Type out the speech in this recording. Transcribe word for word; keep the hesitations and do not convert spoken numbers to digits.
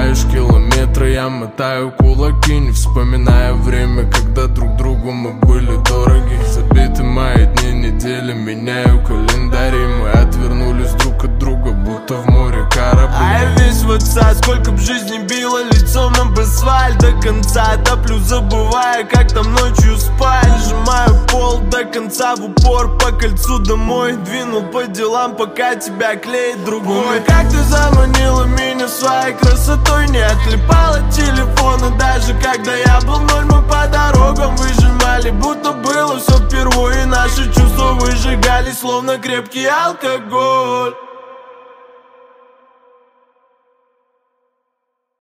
Пробегаешь километры, я мотаю кулаки, не вспоминая время, когда друг другу мы были дороги. Забиты мои дни, недели, меняю календари. Мы отвернулись друг от друга, будто в море корабли. А я весь в отца, сколько б жизни било лицом об асфальт. До конца топлю, забывая, как там ночью спать. Сжимаю пол до конца в упор, по кольцу домой двинул по делам, пока тебя клеит другой. Как ты заманила меня своей красотой, не отлипала телефона. Даже когда я был ноль, мы по дорогам выжимали, будто было все впервые. Наши чувства выжигались, словно крепкий алкоголь.